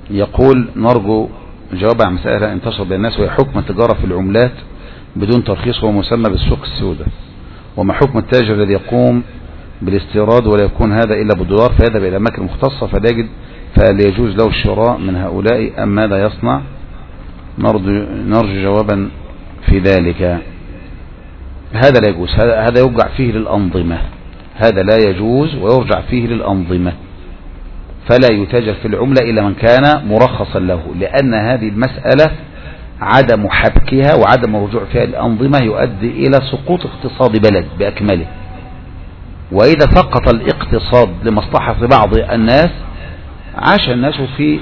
يقول نرجو جواب عن مسألة انتشر بين الناس، وهي حكم التجارة في العملات بدون ترخيص، وهو مسمى بالسوق السوداء، وما حكم التاجر الذي بالاستيراد ولا يكون هذا إلا بالدولار فيذهب إلى أماكن مختصة فهل يجوز له الشراء من هؤلاء أم ماذا يصنع؟ نرجو جوابا في ذلك. هذا لا يجوز، هذا يرجع فيه للأنظمة، هذا لا يجوز ويرجع فيه للأنظمة، فلا يتاجر في العملة إلا من كان مرخصا له، لأن هذه المسألة عدم حبكها وعدم الرجوع فيها للأنظمة يؤدي إلى سقوط اقتصاد بلد بأكمله، وإذا سقط الاقتصاد لمصلحة بعض الناس عاش الناس في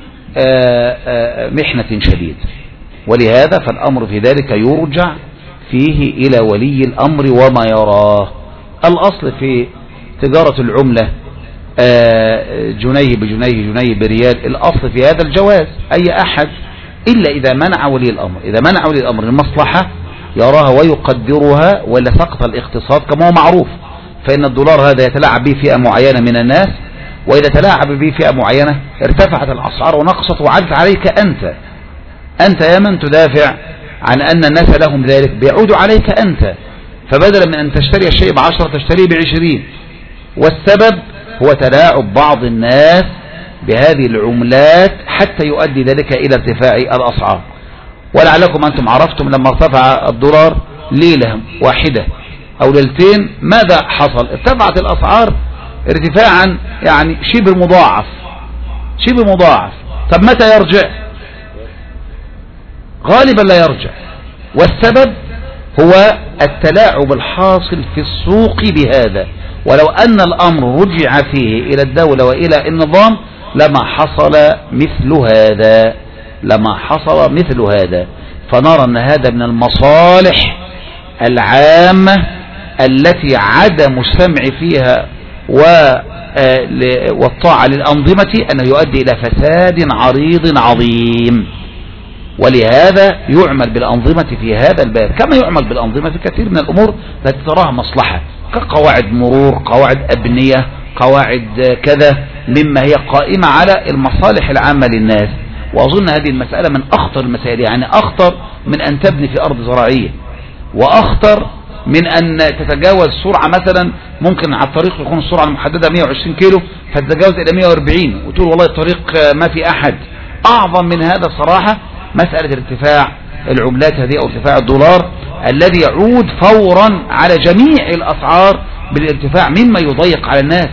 محنة شديدة، ولهذا فالأمر في ذلك يرجع فيه إلى ولي الأمر وما يراه. الأصل في تجارة العملة جنيه بجنيه جنيه بريال، الأصل في هذا الجواز أي أحد، إلا إذا منع ولي الأمر، إذا منع ولي الأمر المصلحة يراها ويقدرها ولا سقط الاقتصاد كما هو معروف، فإن الدولار هذا يتلاعب به فئة معينة من الناس، وإذا تلاعب به فئة معينة ارتفعت الأسعار ونقصت وعدت عليك أنت يا من تدافع عن أن الناس لهم ذلك بيعود عليك أنت، فبدلا من أن تشتري الشيء ب10 تشتريه ب20، والسبب هو تلاعب بعض الناس بهذه العملات حتى يؤدي ذلك إلى ارتفاع الأسعار. ولعلكم أنتم عرفتم لما ارتفع الدولار ليلة واحدة أو ليلتين ماذا حصل؟ ارتفعت الأسعار ارتفاعا يعني شبه مضاعف. طب متى يرجع؟ غالبا لا يرجع، والسبب هو التلاعب الحاصل في السوق بهذا، ولو أن الأمر رجع فيه إلى الدولة وإلى النظام لما حصل مثل هذا. فنرى أن هذا من المصالح العامة التي عدم السمع فيها والطاعة للأنظمة أنه يؤدي إلى فساد عريض عظيم، ولهذا يعمل بالأنظمة في هذا الباب كما يعمل بالأنظمة في كثير من الأمور التي تراها مصلحة، كقواعد مرور، قواعد أبنية، قواعد كذا مما هي قائمة على المصالح العامة للناس. وأظن هذه المسألة من أخطر المسائل، يعني أخطر من أن تبني في أرض زراعية، وأخطر من أن تتجاوز سرعة، مثلا ممكن على الطريق يكون السرعة المحددة 120 كيلو فتتجاوز إلى 140 وتقول والله الطريق ما في أحد. أعظم من هذا صراحة مسألة ارتفاع العملات هذه أو ارتفاع الدولار الذي يعود فورا على جميع الأسعار بالارتفاع مما يضيق على الناس،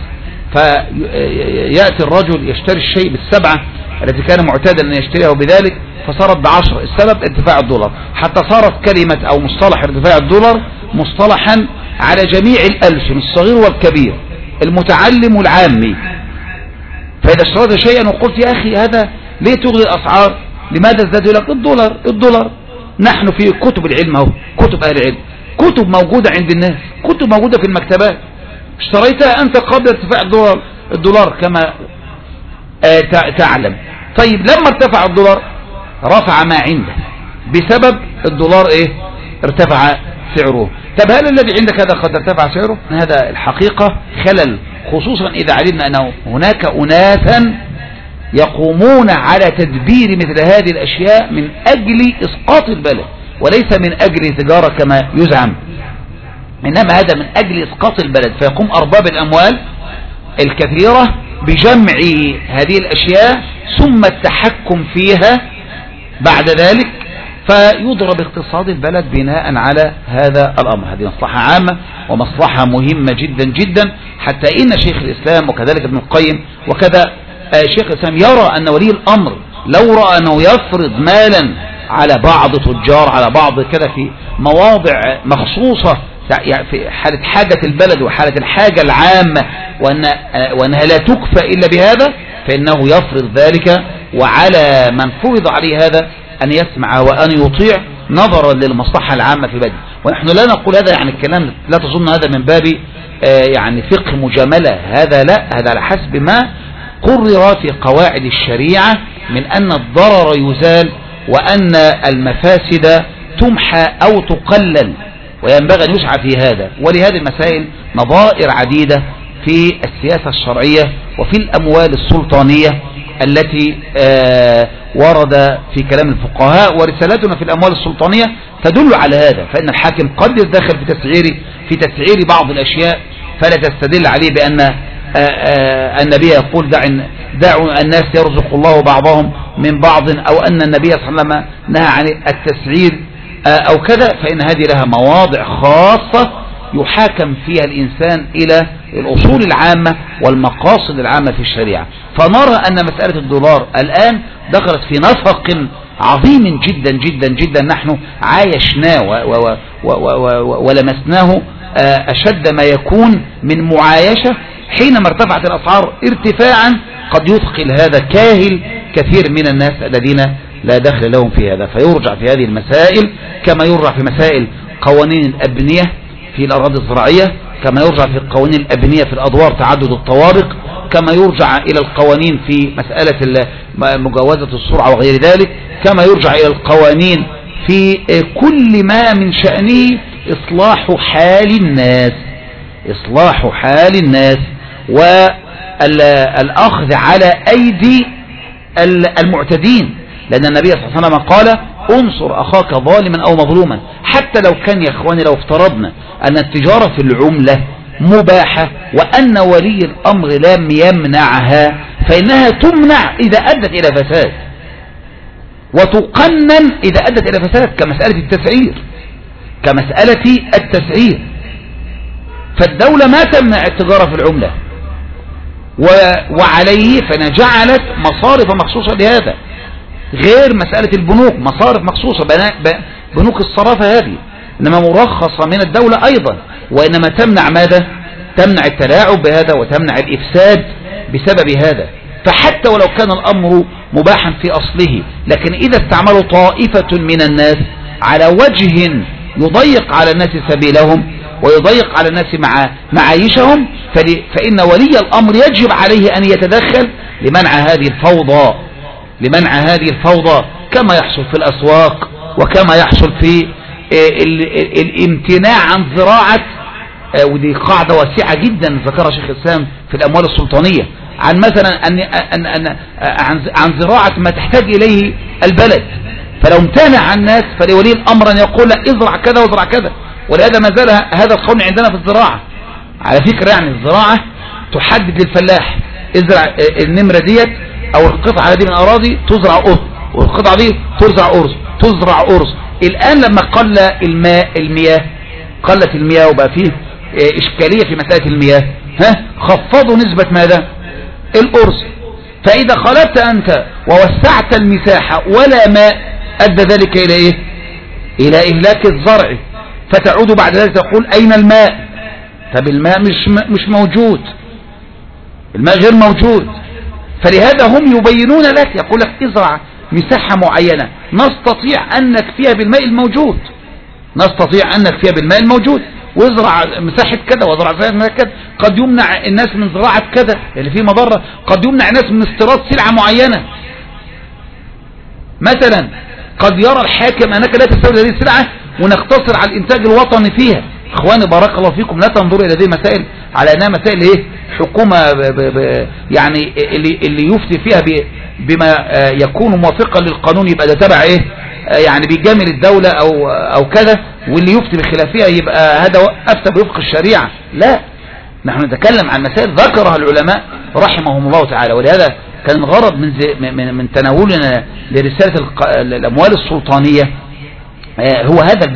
فيأتي الرجل يشتري الشيء ب7 التي كان معتادا أن يشتريه بذلك فصارت ب10. السبب ارتفاع الدولار، حتى صارت كلمة أو مصطلح ارتفاع الدولار مصطلحا على جميع الألسن الصغير والكبير المتعلم والعامي. فإذا اشتريت شيئا وقلت يا أخي هذا ليه تغلي الأسعار؟ لماذا ازداد؟ لك الدولار. نحن في كتب العلم اهو، كتب أهل العلم، كتب موجودة عند الناس، كتب موجودة في المكتبات، اشتريتها أنت قبل ارتفاع الدولار كما تعلم. طيب لما ارتفع الدولار رفع ما عنده بسبب الدولار ارتفع سعره. طب هل الذي عندك هذا قد ارتفع سعره؟ هذا الحقيقة خلل، خصوصا إذا علمنا أنه هناك أناسا يقومون على تدبير مثل هذه الأشياء من أجل إسقاط البلد، وليس من أجل تجارة كما يزعم، إنما هذا من أجل إسقاط البلد. فيقوم أرباب الأموال الكثيرة بجمع هذه الأشياء ثم التحكم فيها بعد ذلك، فيضرب اقتصاد البلد بناء على هذا الأمر. هذه مصلحة عامة ومصلحة مهمة جدا جدا، حتى إن شيخ الإسلام وكذلك ابن القيم وكذا شيخ الإسلام يرى أن ولي الأمر لو رأى أنه يفرض مالا على بعض تجار على بعض كذا في مواضع مخصوصة في حالة حاجة البلد وحالة الحاجة العامة وأنها لا تكفى إلا بهذا، فإنه يفرض ذلك، وعلى من فرض عليه هذا أن يسمع وأن يطيع نظرا للمصلحة العامة في بلده. ونحن لا نقول هذا يعني الكلام، لا تظن هذا من باب يعني فقه مجاملة، هذا لا، هذا على حسب ما قرر في قواعد الشريعة من أن الضرر يزال وأن المفاسد تمحى أو تقلل، وينبغي أن يسعى في هذا. ولهذه المسائل نظائر عديدة في السياسة الشرعية وفي الأموال السلطانية التي ورد في كلام الفقهاء، ورسالتنا في الأموال السلطانية تدل على هذا. فإن الحاكم قد يتدخل في تسعير بعض الأشياء فلا تستدل عليه بأن النبي يقول دعوا الناس يرزق الله بعضهم من بعض، أو أن النبي صلى الله عليه وسلم نهى عن التسعير أو كذا. فإن هذه لها مواضع خاصة يحاكم فيها الإنسان إلى الأصول العامة والمقاصد العامة في الشريعة. فنرى أن مسألة الدولار الآن دخلت في نفق عظيم جدا جدا جدا نحن عايشناه ولمسناه أشد ما يكون من معايشة حينما ارتفعت الأسعار ارتفاعا قد يثقل هذا كاهل كثير من الناس الذين لا دخل لهم في هذا. فيرجع في هذه المسائل كما يرجع في مسائل قوانين الأبنية في الأراضي الزراعية، كما يرجع في قوانين الأبنية في الأدوار تعدد الطوابق، كما يرجع إلى القوانين في مسألة مجاوزة السرعة وغير ذلك، كما يرجع إلى القوانين في كل ما من شأنه إصلاح حال الناس والأخذ على أيدي المعتدين. لأن النبي صلى الله عليه وسلم قال انصر أخاك ظالما أو مظلوما. حتى لو كان يا إخواني لو افترضنا أن التجارة في العملة مباحة وأن ولي الأمر لم يمنعها، فإنها تمنع إذا أدت إلى فساد، وتقنن إذا أدت إلى فساد، كمسألة التسعير. فالدولة ما تمنع التجارة في العملة، وعليه فإنها جعلت مصارف مخصوصة لهذا، غير مسألة البنوك، مصارف مخصوصة بنوك الصرافة هذه إنما مرخصة من الدولة أيضا، وإنما تمنع ماذا؟ تمنع التلاعب بهذا وتمنع الإفساد بسبب هذا. فحتى ولو كان الأمر مباحا في أصله، لكن إذا استعملوا طائفة من الناس على وجه يضيق على الناس سبيلهم ويضيق على الناس معايشهم، فإن ولي الأمر يجب عليه أن يتدخل لمنع هذه الفوضى كما يحصل في الأسواق، وكما يحصل في الامتناع عن زراعة، ودي قاعدة واسعة جدا ذكرها شيخ الإسلام في الأموال السلطانية، عن مثلا عن زراعة ما تحتاج إليه البلد. فلو امتنع الناس فلولي الأمر أن يقول لا ازرع كذا وازرع كذا. ولهذا ما زال هذا القول عندنا في الزراعة. على فكرة يعني الزراعة تحدد للفلاح ازرع النمرة ديت أو القطعة دي من الأراضي تزرع أرز، والقطعة دي تزرع أرز. الآن لما قل قلت المياه وبقى فيه إشكالية في مسألة المياه، خفضوا نسبة ماذا؟ الأرز. فإذا خلطت أنت ووسعت المساحة ولا ماء أدى ذلك إلى إيه؟ إلى إهلاك الزرع. فتعود بعد ذلك تقول أين الماء؟ طب الماء مش موجود، الماء غير موجود. فلهذا هم يبينون لك، يقول لك ازرع مساحة معينة نستطيع أن نكفيها بالماء الموجود، وازرع مساحة كذا وازرع مساحة كذا. قد يمنع الناس من زراعة كذا اللي فيه مضرة، قد يمنع الناس من استيراد سلعة معينة. مثلا قد يرى الحاكم أنك لا تستورد هذه السلعة ونقتصر على الإنتاج الوطني فيها. إخواني بارك الله فيكم، لا تنظروا إلى هذه المسائل على أنها مسائل إيه حكومة يعني اللي يفتي فيها بما يكون موافقا للقانون يبقى ده تبع إيه يعني بيجامل الدولة أو كذا، واللي يفتي بخلافها يبقى هذا أفتى بوفق الشريعة. لا، نحن نتكلم عن مسائل ذكرها العلماء رحمهم الله تعالى. ولهذا كان الغرض من تناولنا لرسالة الأموال السلطانية هو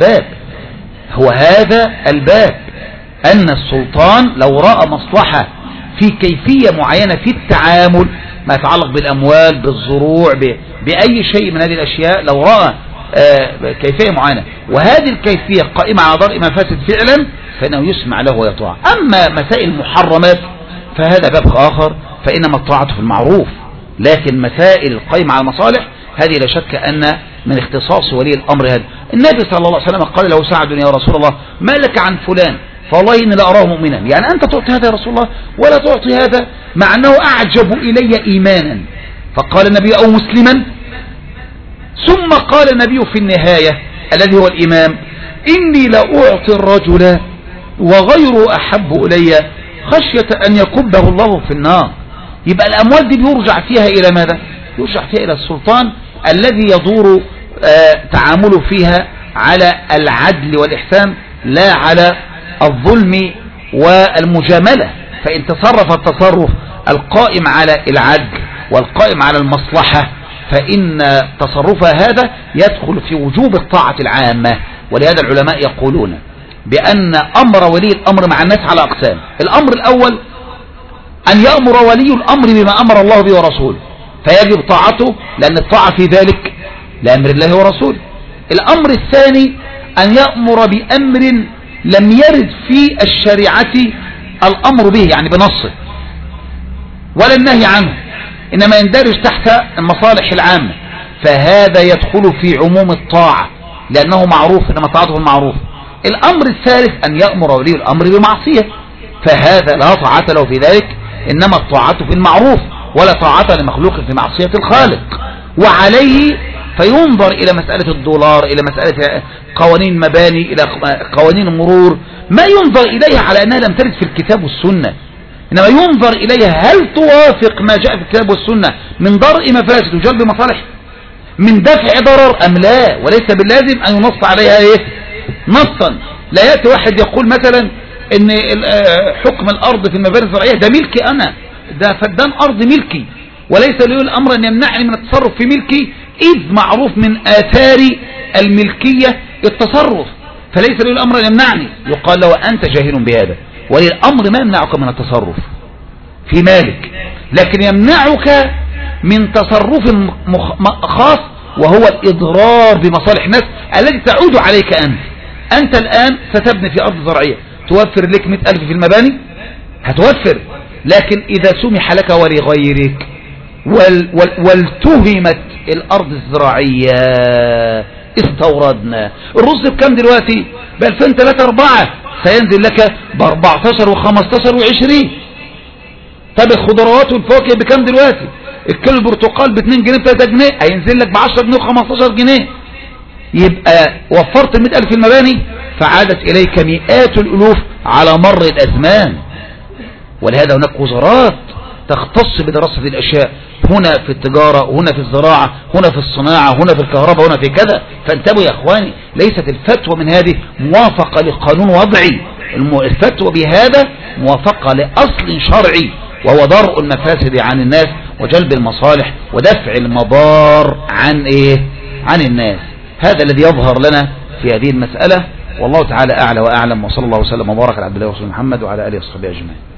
هذا الباب، أن السلطان لو رأى مصلحة في كيفية معينة في التعامل ما يتعلق بالأموال بالزروع بأي شيء من هذه الأشياء، لو رأى كيفية معينة وهذه الكيفية قائمة على درء مفاسد فعلا فإنه يسمع له ويطاع. أما مسائل المحرمات فهذا باب آخر، فإنما الطاعة في المعروف. لكن مسائل القائمة على المصالح هذه لا شك أن من اختصاص ولي الأمر هذا. النبي صلى الله عليه وسلم قال له سعد يا رسول الله ما لك عن فلان؟ فوالله إني لأراه مؤمنا. يعني أنت تعطي هذا يا رسول الله ولا تعطي هذا، مع أنه أعجب إلي إيمانا. فقال النبي أو مسلما. ثم قال النبي في النهاية الذي هو الإمام إني لأعطي الرجل وغيره أحب إلي خشية أن يكبه الله في النار. يبقى الأموال دي بيرجع فيها إلى ماذا؟ يرجع فيها إلى السلطان الذي يدور تعامله فيها على العدل والإحسان لا على الظلم والمجاملة. فإن تصرف التصرف القائم على العدل والقائم على المصلحة فإن تصرفها هذا يدخل في وجوب الطاعة العامة. ولهذا العلماء يقولون بأن أمر ولي الأمر مع الناس على أقسام. الأمر الأول أن يأمر ولي الأمر بما أمر الله به ورسوله فيجب طاعته، لأن الطاعة في ذلك لأمر الله ورسوله. الأمر الثاني أن يأمر بأمر لم يرد في الشريعة الأمر به، يعني بنصه، ولا النهي عنه، إنما يندرج تحت المصالح العامة، فهذا يدخل في عموم الطاعة لأنه معروف، إنما طاعته المعروف. الأمر الثالث أن يأمر ولي الأمر بمعصية، فهذا لا طاعة له في ذلك، إنما الطاعة في المعروف، ولا طاعة لمخلوق في معصية الخالق. وعليه فينظر إلى مسألة الدولار، إلى مسألة قوانين المباني، إلى قوانين المرور، ما ينظر إليها على أنها لم ترد في الكتاب والسنة، إنما ينظر إليها هل توافق ما جاء في الكتاب والسنة من درء مفاسد وجلب مصالح، من دفع ضرر أم لا. وليس باللازم أن ينص عليها نصا. لا يأتي واحد يقول مثلا إن حكم الأرض في المباني الزراعية ده ملكي أنا، ده فدان أرض ملكي، وليس له الأمر أن يمنعني من التصرف في ملكي، إذ معروف من آثار الملكية التصرف، فليس له الأمر أن يمنعني. يقال له أنت جاهل بهذا، ولي الأمر ما يمنعك من التصرف في مالك، لكن يمنعك من تصرف خاص وهو الإضرار بمصالح الناس التي تعود عليك أنت الآن ستبني في أرض زراعية توفر لك 100,000 في المباني، هتوفر، لكن إذا سمح لك ولغيرك والتهمت الأرض الزراعية، استوردنا الرز بكم دلوقتي؟ ب2003-4 سينزل لك ب14 و15 و20. طب الخضروات والفواكه بكم دلوقتي؟ الكيلو البرتقال ب2 جنيه ب3 جنيه، هينزل لك ب10 جنيه و15 جنيه. يبقى وفرت 100,000 في المباني، فعادت إليك مئات الألوف على مر الأزمان. ولهذا هناك وزارات تختص بدراسة الأشياء، هنا في التجارة، هنا في الزراعة، هنا في الصناعة، هنا في الكهرباء، هنا في كذا. فانتبهوا يا أخواني، ليست الفتوى من هذه موافقة لقانون وضعي، الفتوى بهذا موافقة لأصل شرعي، وهو درء المفاسد عن الناس وجلب المصالح ودفع المضار عن الناس. هذا الذي يظهر لنا في هذه المسألة، والله تعالى أعلى وأعلم، وصلى الله وسلم وبارك على عبد الله ورسوله محمد وعلى آله وصحبه أجمعين.